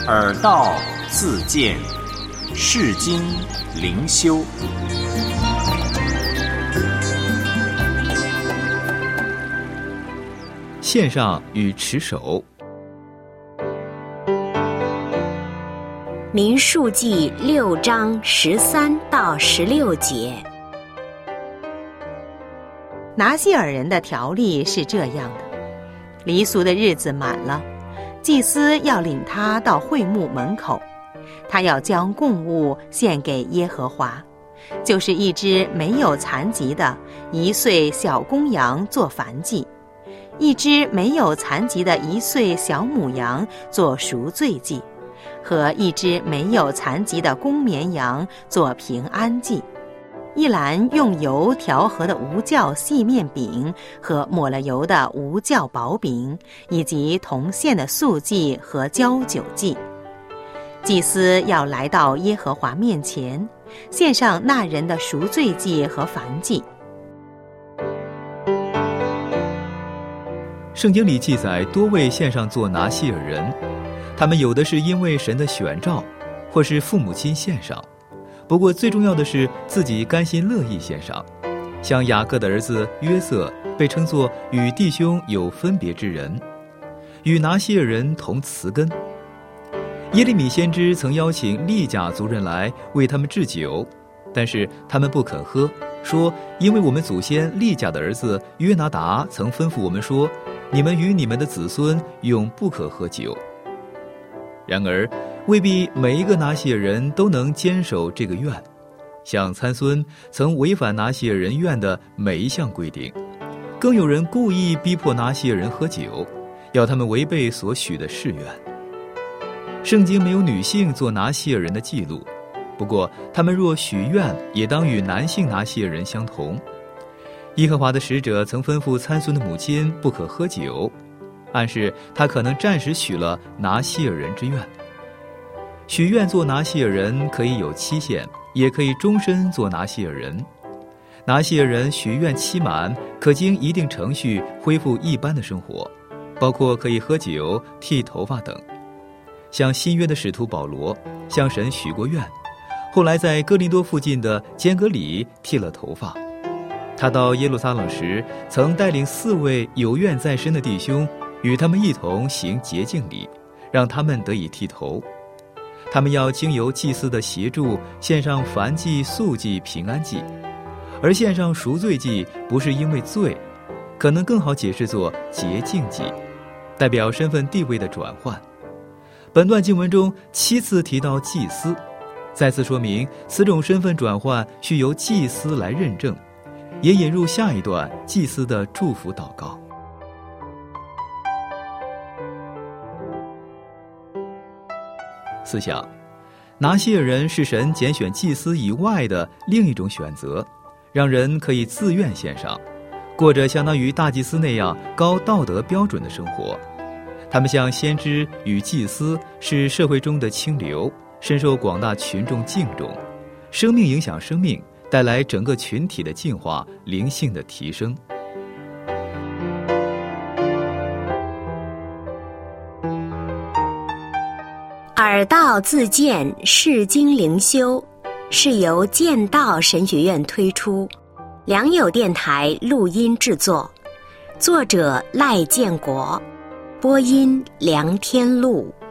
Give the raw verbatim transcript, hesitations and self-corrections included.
耳道自见，世经灵修。 线上与持守。 民数记六章十三到十六节。 拿细尔人的条例是这样的：离俗的日子满了，祭司要领他到会幕门口，他要将供物献给耶和华，就是一只没有残疾的一岁小公羊做燔祭，一只没有残疾的一岁小母羊做赎罪祭，和一只没有残疾的公绵羊做平安祭，一篮用油调和的无酵细面饼和抹了油的无酵薄饼，以及同献的素祭和浇酒祭。祭司要来到耶和华面前，献上那人的赎罪祭和燔祭。 圣经里记载多位线上做拿细尔人，他们有的是因为神的选召，或是父母亲献上，不过最重要的是自己甘心乐意献上。像雅各的儿子约瑟被称作与弟兄有分别之人，与拿细尔人同词根。耶利米先知曾邀请利甲族人来为他们制酒，但是他们不肯喝，说因为我们祖先利甲的儿子约拿达曾吩咐我们说，你们与你们的子孙永不可喝酒。然而未必每一个拿细尔人都能坚守这个愿，像参孙曾违反拿细尔人愿的每一项规定，更有人故意逼迫拿细尔人喝酒，要他们违背所许的誓愿。圣经没有女性做拿细尔人的记录，不过他们若许愿，也当与男性拿细尔人相同。耶和华的使者曾吩咐参孙的母亲不可喝酒，暗示他可能暂时许了拿细尔人之愿。许愿做拿细尔人可以有期限，也可以终身做拿细尔人。拿细尔人许愿期满，可经一定程序恢复一般的生活，包括可以喝酒、剃头发等。像新约的使徒保罗向神许过愿，后来在哥林多附近的坚革里剃了头发。他到耶路撒冷时，曾带领四位有愿在身的弟兄与他们一同行洁净礼，让他们得以剃头。他们要经由祭司的协助献上燔祭、素祭、平安祭，而献上赎罪祭不是因为罪，可能更好解释作洁净祭，代表身份地位的转换。本段经文中七次提到祭司，再次说明此种身份转换需由祭司来认证，也引入下一段祭司的祝福祷告。思想，拿细尔人是神拣选祭司以外的另一种选择，让人可以自愿献上，过着相当于大祭司那样高道德标准的生活。他们像先知与祭司，是社会中的清流，深受广大群众敬重，生命影响生命，带来整个群体的进化，灵性的提升。 耳道自见，世经灵修，是由剑道神学院推出，良友电台录音制作，作者赖建国，播音梁天禄。